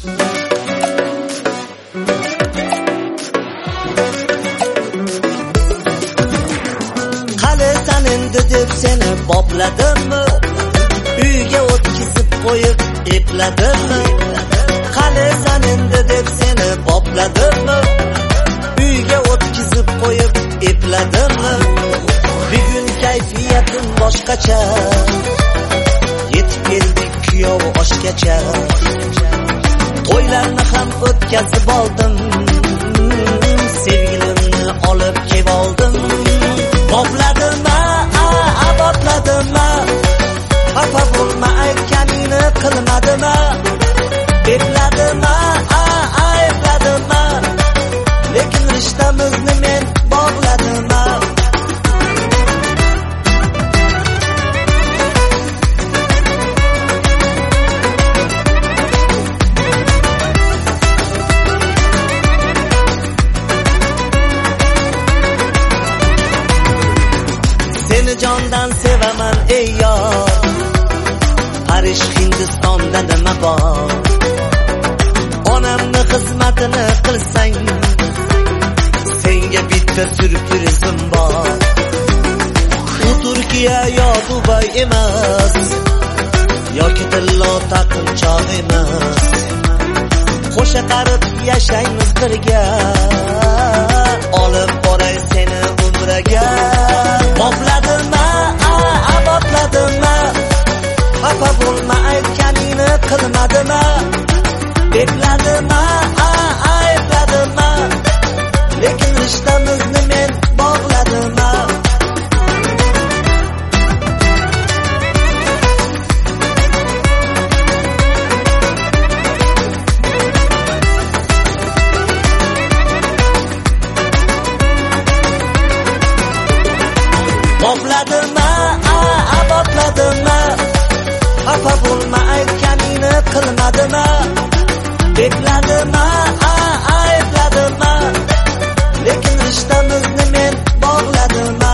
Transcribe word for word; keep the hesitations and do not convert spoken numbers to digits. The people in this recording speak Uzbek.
Qalasan endi deb seni bopladimmi? Uyga o'tkazib qo'yib epladimmi? Qalasan endi deb seni bopladimmi? Uyga o'tkazib qo'yib epladimmi? Bugun kayfiyatim boshqacha, yetib keldik kuyov oshgacha. To'ylarni ham o'tkazib oldim, sevgilimni olib kelib oldim. Bopladimmi, a bopladimmi? Xafa bo'lma, aytganingni qilmadimmi? Epladimmi, a epladimmi? Lekin rishtamizni men bog'ladimmi? Seni jondan sevaman ey yor, Parish Hindistonda nima bor? Onamni xizmatini qilsang, senga bitta surprizim bor. U Turkiya yo Dubay emas, yoki tillo taqinchoq emas. Qo'sha qarib yashaymiz birga, olib boray seni umraga. Bopladimmi, a bopladimmi? Xafa bo'lma, aytganingni qilmadimmi? Epladimmi, a epladimmi? Lekin rishtamizni men bog'ladimmi? Bopladimmi, a bopladimmi? Xafa bo'lma, aytganingni qilmadimmi? Epladimmi, a epladimmi? Lekin rishtamizni men bog'ladimmi?